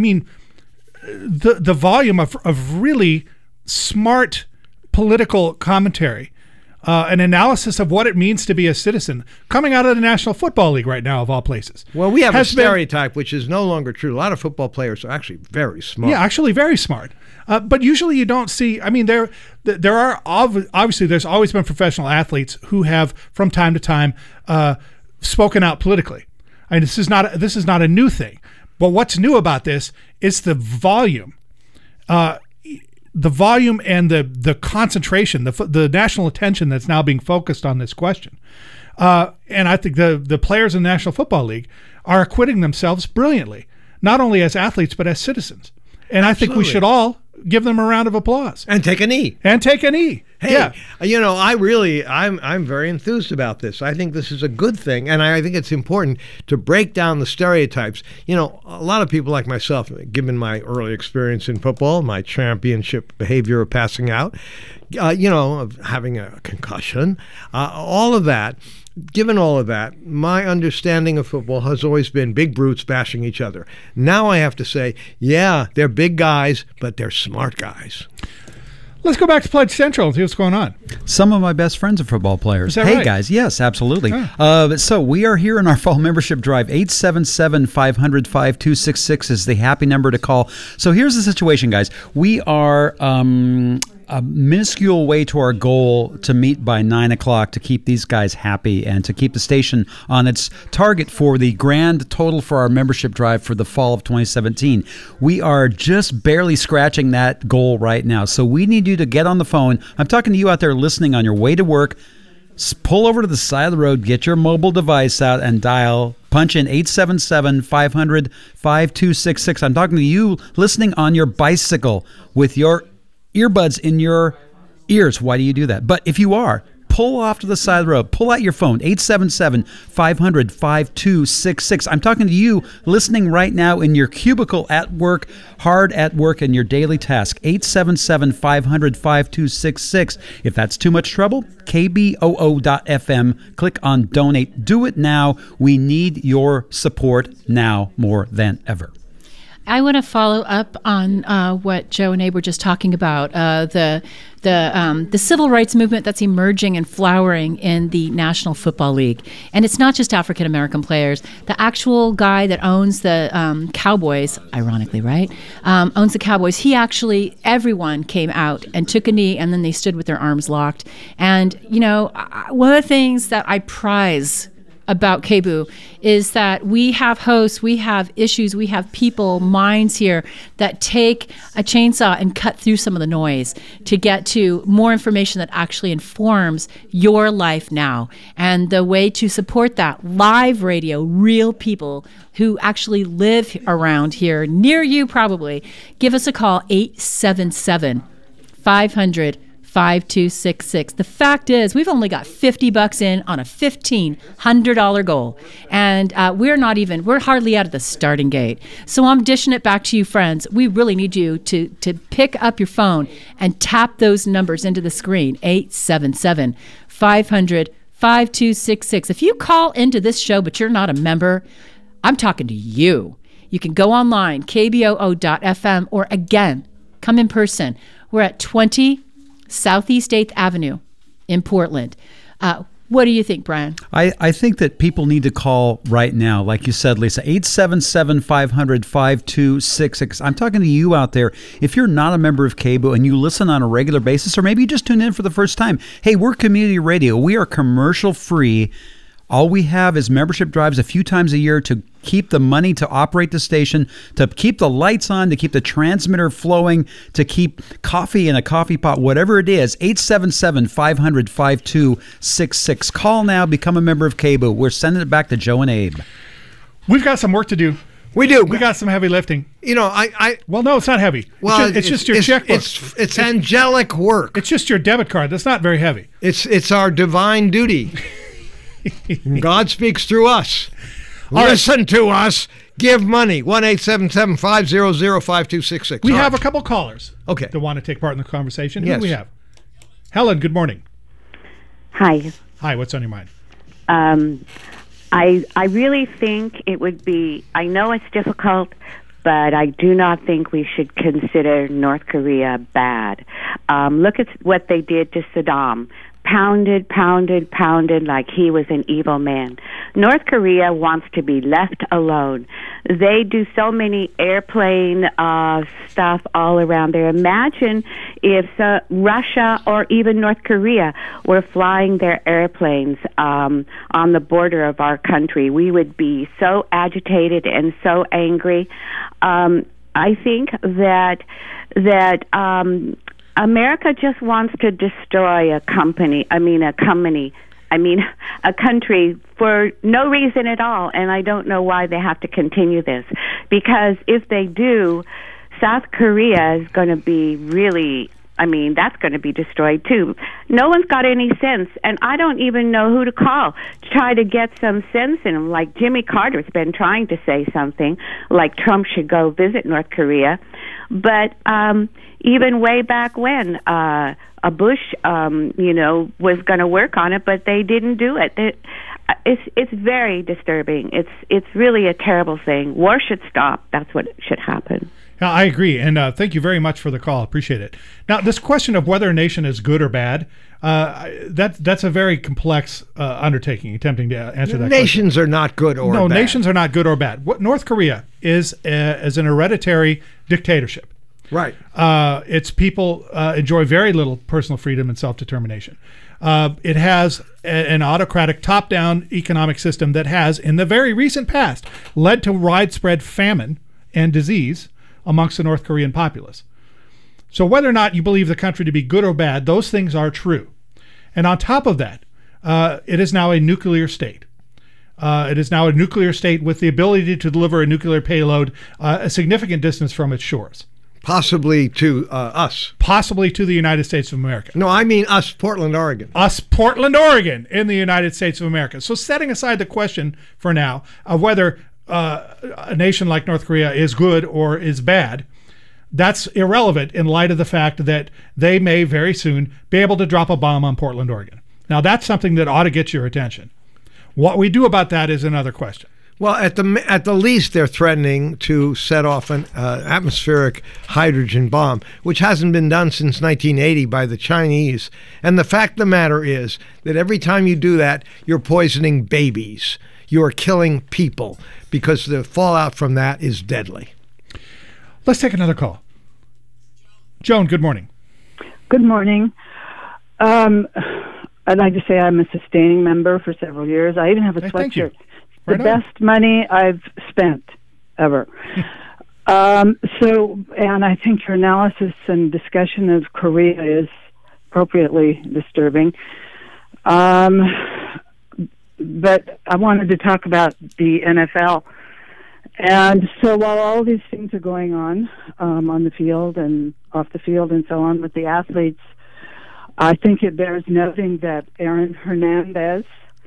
volume of really smart political commentary, an analysis of what it means to be a citizen coming out of the National Football League right now, of all places. Well, we have a stereotype, which is no longer true. A lot of football players are actually very smart. Yeah, actually very smart. But usually you don't see, there are, obviously there's always been professional athletes who have, from time to time, spoken out politically. This is not a new thing. But what's new about this is the volume. The volume and the concentration, the national attention that's now being focused on this question. And I think the players in the National Football League are acquitting themselves brilliantly, not only as athletes, but as citizens. And I think we Absolutely. should all give them a round of applause. And take a knee. And take a knee. Hey, Yeah. I'm very enthused about this. I think this is a good thing, and I think it's important to break down the stereotypes. A lot of people like myself, given my early experience in football, my championship behavior of passing out, of having a concussion, all of that. Given all of that, my understanding of football has always been big brutes bashing each other. Now I have to say, yeah, they're big guys, but they're smart guys. Let's go back to Pledge Central and see what's going on. Some of my best friends are football players. Is that Hey, right? guys. Yes, absolutely. Oh. So we are here in our fall membership drive. 877-500-5266 is the happy number to call. So here's the situation, guys. We are a minuscule way to our goal to meet by 9 o'clock to keep these guys happy and to keep the station on its target for the grand total for our membership drive for the fall of 2017. We are just barely scratching that goal right now. So we need you to get on the phone. I'm talking to you out there listening on your way to work. Pull over to the side of the road, get your mobile device out and punch in 877-500-5266. I'm talking to you listening on your bicycle with your earbuds in your ears. Why do you do that? But if you are, pull off to the side of the road. Pull out your phone, 877-500-5266. I'm talking to you listening right now in your cubicle at work, hard at work in your daily task, 877-500-5266. If that's too much trouble, kboo.fm, click on donate. Do it now. We need your support now more than ever. I want to follow up on what Joe and Abe were just talking about, the civil rights movement that's emerging and flowering in the National Football League. And it's not just African American players. The actual guy that owns the Cowboys, ironically, right, owns the Cowboys. Everyone came out and took a knee, and then they stood with their arms locked. And, one of the things that I prize about KBOO is that we have hosts, we have issues, we have people, minds here that take a chainsaw and cut through some of the noise to get to more information that actually informs your life now. And the way to support that, live radio, real people who actually live around here, near you probably, give us a call, 877-500-5266. The fact is, we've only got $50 in on a $1,500 goal. And we're hardly out of the starting gate. So I'm dishing it back to you, friends. We really need you to pick up your phone and tap those numbers into the screen, 877-500-5266. If you call into this show, but you're not a member, I'm talking to you. You can go online, kboo.fm, or again, come in person. We're at 20 Southeast 8th Avenue in Portland. What do you think, Brian? I think that people need to call right now, like you said, Lisa, 877-500-5266. I'm talking to you out there. If you're not a member of KBOO and you listen on a regular basis, or maybe you just tune in for the first time, hey, we're community radio. We are commercial free. All we have is membership drives a few times a year to keep the money to operate the station, to keep the lights on, to keep the transmitter flowing, to keep coffee in a coffee pot, whatever it is. 877-500-5266. Call now, become a member of KBOO. We're sending it back to Joe and Abe. We've got some work to do. We do. We got some heavy lifting. Well, no, it's not heavy. Well, it's just your checkbook. It's angelic work. It's just your debit card. That's not very heavy. It's our divine duty. God speaks through us. All Listen to us. Give money. 1-877-500-5266. We have a couple callers that want to take part in the conversation. Yes. Who do we have? Helen, good morning. Hi. Hi, what's on your mind? I really think it would be, I know it's difficult, but I do not think we should consider North Korea bad. Look at what they did to Saddam. Pounded like he was an evil man. North Korea wants to be left alone. They do so many airplane stuff all around there. Imagine if Russia or even North Korea were flying their airplanes on the border of our country. We would be so agitated and so angry. I think that America just wants to destroy a country for no reason at all, and I don't know why they have to continue this. Because if they do, South Korea is going to be really, I mean, that's going to be destroyed too. No one's got any sense, and I don't even know who to call to try to get some sense in them. Like Jimmy Carter's been trying to say something, like Trump should go visit North Korea. But even way back when, a Bush, was going to work on it, but they didn't do it. It's very disturbing. It's really a terrible thing. War should stop. That's what should happen. Yeah, I agree, and thank you very much for the call. Appreciate it. Now, this question of whether a nation is good or bad, that's a very complex undertaking, attempting to answer that Nations question. are not good or no, bad. nations are not good or bad. What North Korea is an hereditary dictatorship. Right. Its people enjoy very little personal freedom and self-determination. It has an autocratic top-down economic system that has, in the very recent past, led to widespread famine and disease amongst the North Korean populace. So whether or not you believe the country to be good or bad, those things are true. And on top of that, it is now a nuclear state. It is now a nuclear state with the ability to deliver a nuclear payload a significant distance from its shores. Possibly to us. Possibly to the United States of America. No, I mean us, Portland, Oregon. Us, Portland, Oregon, in the United States of America. So setting aside the question for now of whether a nation like North Korea is good or is bad, that's irrelevant in light of the fact that they may very soon be able to drop a bomb on Portland, Oregon. Now, that's something that ought to get your attention. What we do about that is another question. Well, at the least, they're threatening to set off an atmospheric hydrogen bomb, which hasn't been done since 1980 by the Chinese. And the fact of the matter is that every time you do that, you're poisoning babies. You are killing people because the fallout from that is deadly. Let's take another call. Joan, good morning. Good morning. I'd like to say I'm a sustaining member for several years. I even have a sweatshirt. The best money I've spent ever. And I think your analysis and discussion of Korea is appropriately disturbing. But I wanted to talk about the NFL. And so while all these things are going on the field and off the field and so on with the athletes, I think it bears noting that Aaron Hernandez,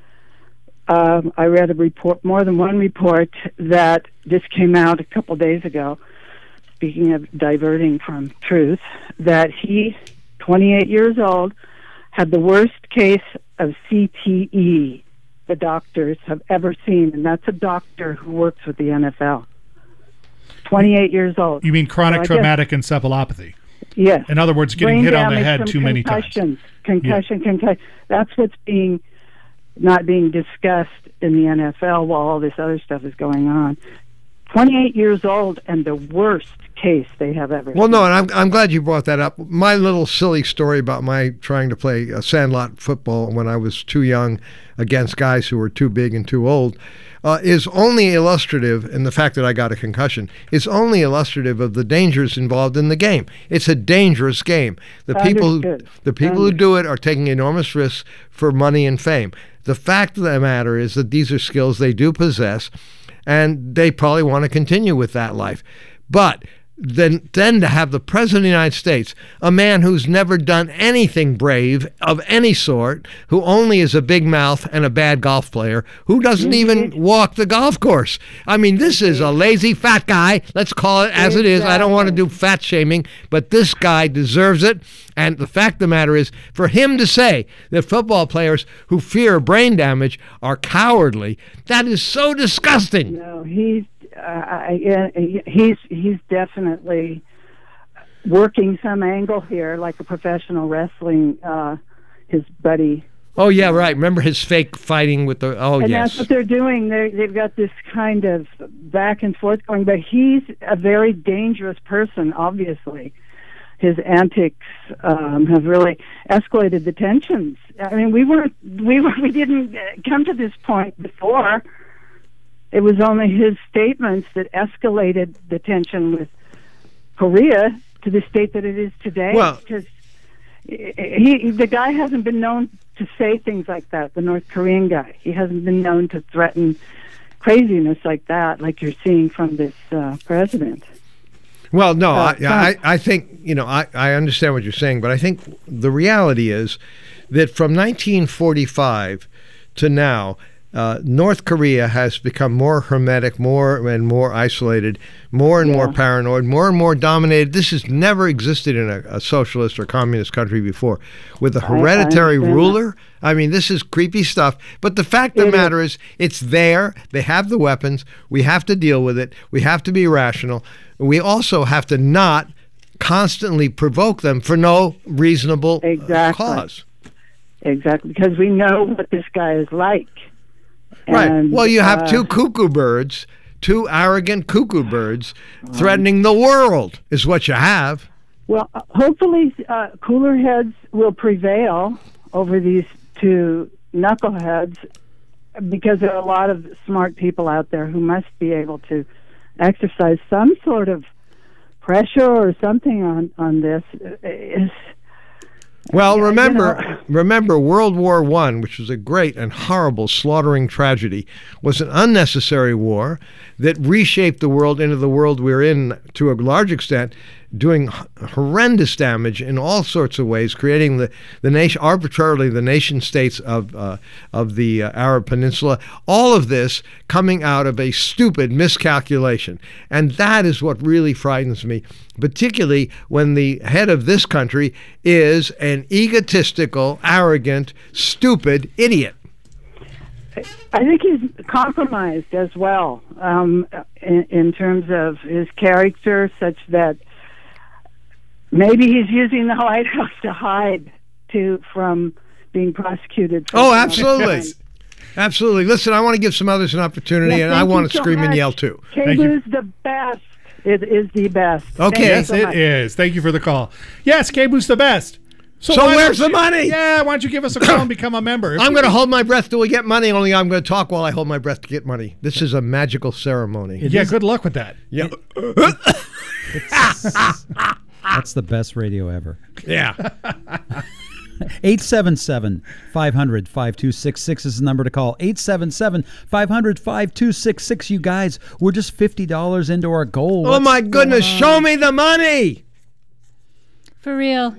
I read a report, more than one report, that this came out a couple days ago, speaking of diverting from truth, that he, 28 years old, had the worst case of CTE the doctors have ever seen, and that's a doctor who works with the NFL. 28 years old. You mean chronic traumatic encephalopathy? Yes. In other words, getting hit on the head too many times. Concussion. That's what's not being discussed in the NFL while all this other stuff is going on. 28 years old and the worst case they have ever seen. Well, no, and I'm glad you brought that up. My little silly story about my trying to play sandlot football when I was too young against guys who were too big and too old is only illustrative, and the fact that I got a concussion is only illustrative of the dangers involved in the game. It's a dangerous game. The people who do it are taking enormous risks for money and fame. The fact of the matter is that these are skills they do possess, and they probably want to continue with that life. But then to have the President of the United States, a man who's never done anything brave of any sort, who only is a big mouth and a bad golf player, who doesn't even walk the golf course. I mean, this is a lazy fat guy. Let's call it as it is. I don't want to do fat shaming, but this guy deserves it. And the fact of the matter is, for him to say that football players who fear brain damage are cowardly, that is so disgusting. No, he's definitely working some angle here, like a professional wrestling, his buddy. Oh, yeah, right. Remember his fake fighting with the, and that's what they're doing. They've got this kind of back and forth going, but he's a very dangerous person, obviously. His antics have really escalated the tensions. I mean, we didn't come to this point before. It was only his statements that escalated the tension with Korea to the state that it is today. Well, because the guy hasn't been known to say things like that, the North Korean guy. He hasn't been known to threaten craziness like that, like you're seeing from this president. Well, no, I think, I understand what you're saying, but I think the reality is that from 1945 to now, North Korea has become more hermetic, more and more isolated, more and more paranoid, more and more dominated. This has never existed in a socialist or communist country before. With a hereditary ruler, I mean, this is creepy stuff. But the fact of the matter is, it's there. They have the weapons. We have to deal with it. We have to be rational. We also have to not constantly provoke them for no reasonable cause. Exactly, because we know what this guy is like. Right. And, well, you have two arrogant cuckoo birds threatening the world is what you have. Well, hopefully cooler heads will prevail over these two knuckleheads, because there are a lot of smart people out there who must be able to exercise some sort of pressure or something on this. Well, remember World War I, which was a great and horrible slaughtering tragedy, was an unnecessary war that reshaped the world into the world we're in to a large extent, doing horrendous damage in all sorts of ways, creating the nation arbitrarily, the nation states of the Arab Peninsula. All of this coming out of a stupid miscalculation, and that is what really frightens me, particularly when the head of this country is an egotistical, arrogant, stupid idiot. I think he's compromised as well in terms of his character, such that maybe he's using the White House to hide from being prosecuted. Oh, absolutely. Absolutely. Listen, I want to give some others an opportunity, and I want to scream and yell too. KBOO's the best. It is the best. Okay. Yes, it is. Thank you for the call. Yes, KBOO's the best. So where's the money? Yeah, why don't you give us a call and become a member? I'm going to hold my breath till we get money, only I'm going to talk while I hold my breath to get money. This is a magical ceremony. Good luck with that. Yeah. That's the best radio ever. Yeah. 877-500-5266 is the number to call. 877-500-5266. You guys, we're just $50 into our goal. Oh, my goodness. Show me the money. For real,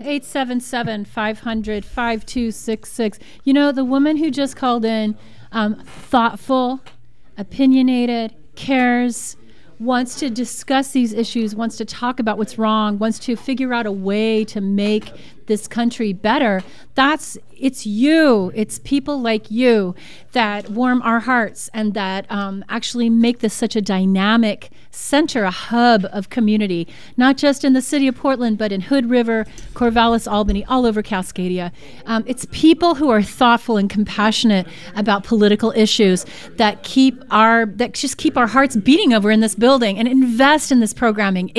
877-500-5266. You know, the woman who just called in, thoughtful, opinionated, cares, wants to discuss these issues, wants to talk about what's wrong, wants to figure out a way to make this country better. It's you. It's people like you that warm our hearts and that actually make this such a dynamic center, a hub of community, not just in the city of Portland, but in Hood River, Corvallis, Albany, all over Cascadia. It's people who are thoughtful and compassionate about political issues that just keep our hearts beating over in this building and invest in this programming.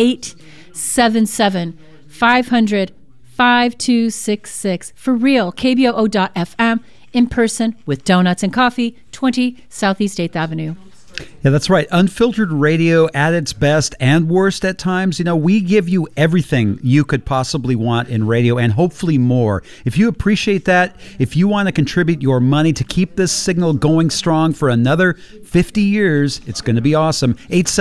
877-500-5266. For real, KBOO.FM, in person with donuts and coffee, 20 Southeast 8th Avenue. Yeah, that's right. Unfiltered radio at its best and worst at times. You know, we give you everything you could possibly want in radio and hopefully more. If you appreciate that, if you want to contribute your money to keep this signal going strong for another 50 years, it's going to be awesome.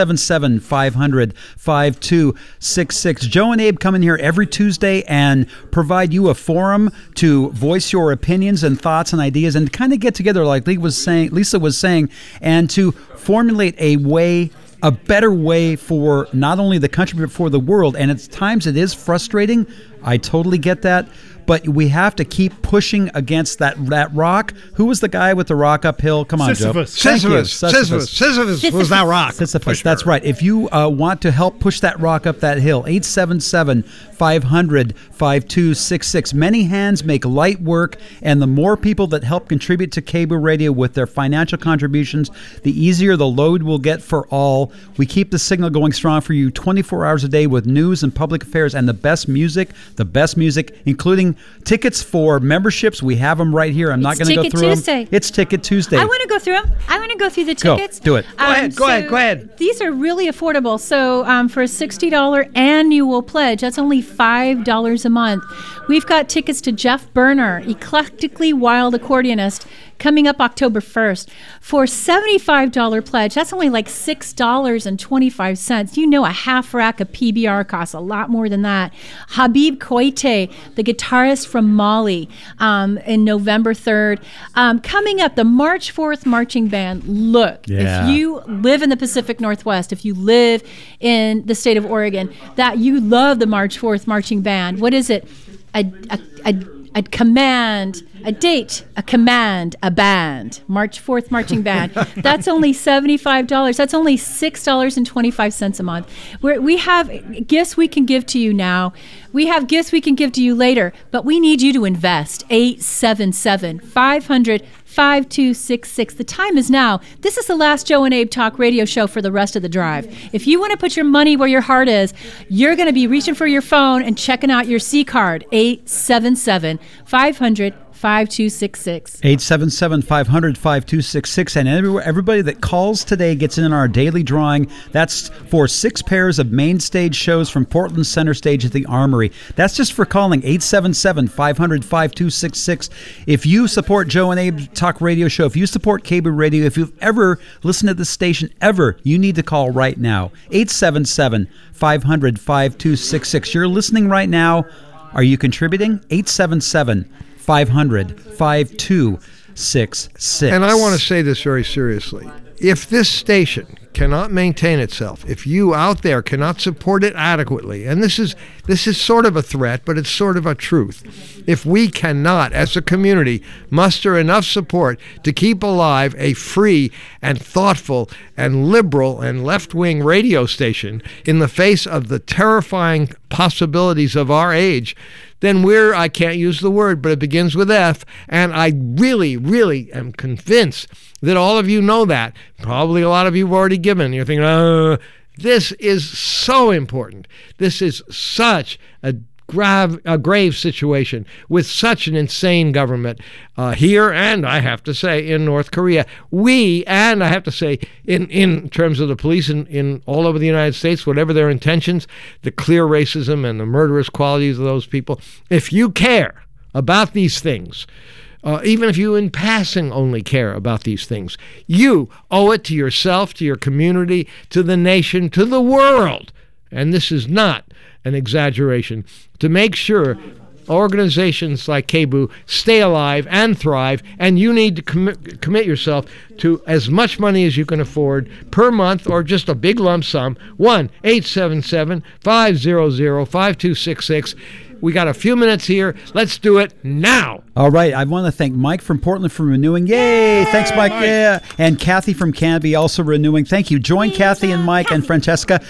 877-500-5266. Joe and Abe come in here every Tuesday and provide you a forum to voice your opinions and thoughts and ideas and kind of get together like Lisa was saying, and to formulate a better way for not only the country but for the world. And at times it is frustrating. I totally get that. But we have to keep pushing against that rock. Who was the guy with the rock uphill? Come on, Sisyphus. Joe. Sisyphus was that rock. Sisyphus, that's right. If you want to help push that rock up that hill, 877-500-5266. Many hands make light work, and the more people that help contribute to KBOO Radio with their financial contributions, the easier the load will get for all. We keep the signal going strong for you 24 hours a day with news and public affairs and the best music, including tickets for memberships. We have them right here. I'm not going to go through them. It's Ticket Tuesday. I want to go through them. I want to go through the tickets. Do it. Go ahead. These are really affordable. So for a $60 annual pledge, that's only $5 a month. We've got tickets to Jeff Berner, eclectically wild accordionist, coming up October 1st. For $75 pledge, that's only like $6.25. You know, a half rack of PBR costs a lot more than that. Habib Koite, the guitarist from Mali, in November 3rd. Coming up, the March 4th Marching Band. Look, if you live in the Pacific Northwest, if you live in the state of Oregon, that you love the March 4th Marching Band. What is it? A command, a date, a command, a band. March 4th Marching Band. That's only $75. That's only $6.25 a month. We have gifts we can give to you now. We have gifts we can give to you later, but we need you to invest. 877-500-5266. The time is now. This is the last Joe and Abe Talk radio show for the rest of the drive. If you want to put your money where your heart is, you're going to be reaching for your phone and checking out your C card. 877-500-5266. 877-500-5266. And everybody that calls today gets in our daily drawing. That's for 6 pairs of main stage shows from Portland Center Stage at the Armory. That's just for calling 877-500-5266. If you support Joe and Abe Talk Radio Show, if you support cable radio, if you've ever listened to this station ever, you need to call right now. 877-500-5266. You're listening right now. Are you contributing? 877-500-5266. And I want to say this very seriously. If this station cannot maintain itself, if you out there cannot support it adequately, and this is sort of a threat, but it's sort of a truth. If we cannot, as a community, muster enough support to keep alive a free and thoughtful and liberal and left-wing radio station in the face of the terrifying possibilities of our age, then I can't use the word, but it begins with F, and I really, really am convinced that all of you know that. Probably a lot of you have already given. You're thinking, this is so important. This is such a grave situation with such an insane government here, and I have to say in North Korea. And I have to say in terms of the police in all over the United States, whatever their intentions, the clear racism and the murderous qualities of those people, if you care about these things, even if you in passing only care about these things, you owe it to yourself, to your community, to the nation, to the world, and this is not an exaggeration, to make sure organizations like KBOO stay alive and thrive, and you need to commit yourself to as much money as you can afford per month or just a big lump sum. 1-877-500-5266. We got a few minutes here. Let's do it now. All right. I want to thank Mike from Portland for renewing. Yay! Thanks, Mike. Yeah. And Kathy from Canby also renewing. Thank you. Join Kathy and Mike and Francesca.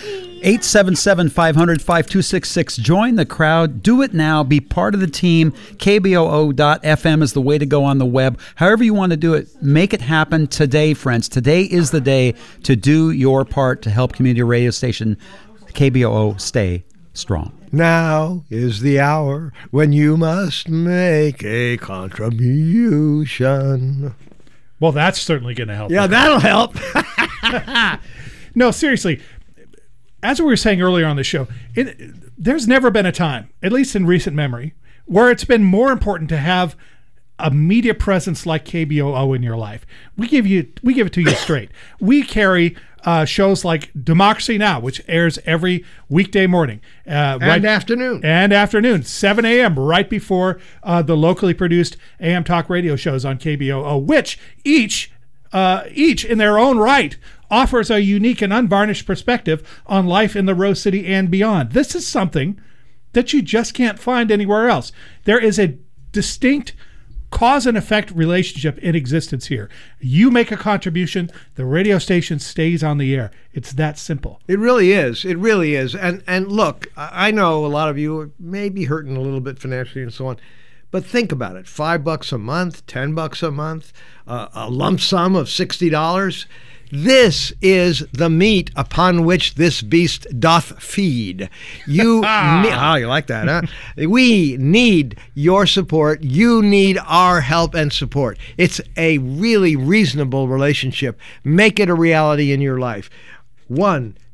877-500-5266. Join the crowd. Do it now. Be part of the team. KBOO.FM is the way to go on the web. However you want to do it, make it happen today, friends. Today is the day to do your part to help community radio station KBOO stay strong. Now is the hour when you must make a contribution. Well, that's certainly going to help. Yeah, that'll help. No, seriously. As we were saying earlier on the show, there's never been a time, at least in recent memory, where it's been more important to have a media presence like KBOO in your life. We give it to you straight. We carry shows like Democracy Now!, which airs every weekday morning. And afternoon. 7 a.m., right before the locally produced AM Talk radio shows on KBOO, which each in their own right offers a unique and unvarnished perspective on life in the Rose City and beyond. This is something that you just can't find anywhere else. There is a distinct cause and effect relationship in existence here. You make a contribution, the radio station stays on the air. It's that simple. It really is. It really is. And look, I know a lot of you may be hurting a little bit financially and so on, but think about it. $5 a month, $10 a month, a lump sum of $60. This is the meat upon which this beast doth feed. You like that, huh? We need your support. You need our help and support. It's a really reasonable relationship. Make it a reality in your life. 1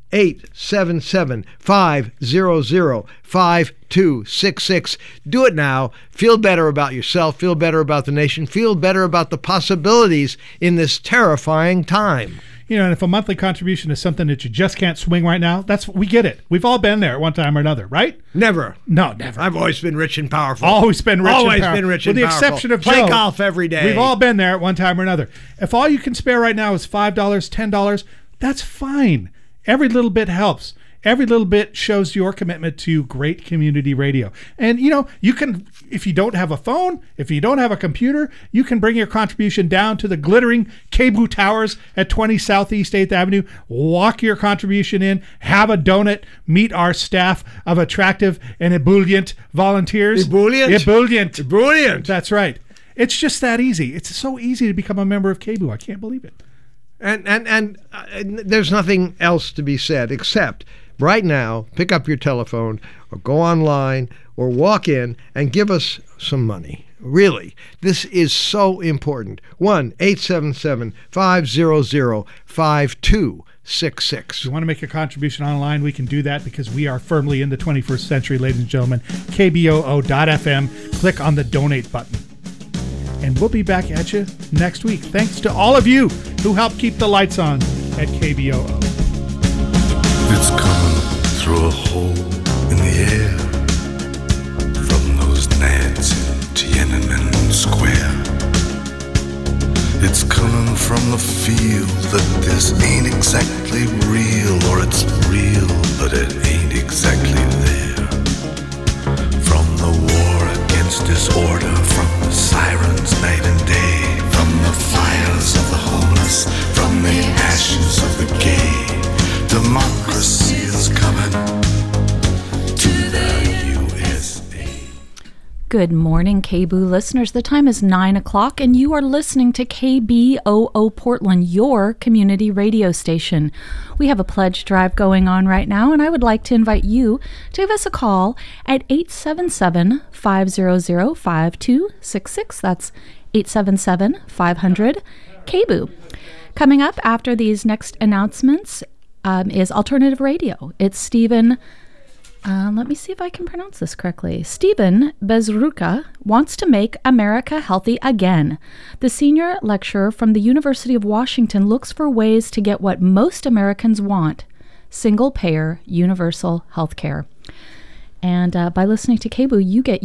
1-877-500-5266. Do it now. Feel better about yourself. Feel better about the nation. Feel better about the possibilities in this terrifying time. You know, and if a monthly contribution is something that you just can't swing right now, we get it. We've all been there at one time or another, right? Never. No, never. I've always been rich and powerful. Always been rich and powerful. Been rich and and powerful. With the exception of Play Joe. golf every day. We've all been there at one time or another. If all you can spare right now is $5, $10, that's fine. Every little bit helps. Every little bit shows your commitment to great community radio. And, you know, you can, if you don't have a phone, if you don't have a computer, you can bring your contribution down to the glittering KBOO Towers at 20 Southeast 8th Avenue, walk your contribution in, have a donut, meet our staff of attractive and ebullient volunteers. Ebullient. That's right. It's just that easy. It's so easy to become a member of KBOO. I can't believe it. And there's nothing else to be said except right now, pick up your telephone or go online or walk in and give us some money. Really, this is so important. 1-877-500-5266. If you want to make a contribution online, we can do that because we are firmly in the 21st century, ladies and gentlemen. KBOO.FM. Click on the donate button. And we'll be back at you next week. Thanks to all of you who helped keep the lights on at KBOO. It's coming through a hole in the air from those nads in Tiananmen Square. It's coming from the feel that this ain't exactly real, or it's real, but it ain't exactly there. From the war against disorder, from the sirens night and day, from the fires of the homeless, from the ashes of the gay. Democracy is coming to the USA. Good morning, KBOO listeners. The time is 9 o'clock, and you are listening to KBOO Portland, your community radio station. We have a pledge drive going on right now, and I would like to invite you to give us a call at 877-500-5266. That's 877-500-KBOO. Coming up after these next announcements is Alternative Radio. It's Stephen, let me see if I can pronounce this correctly. Stephen Bezruka wants to make America healthy again. The senior lecturer from the University of Washington looks for ways to get what most Americans want, single-payer universal health care. And by listening to KBOO, you get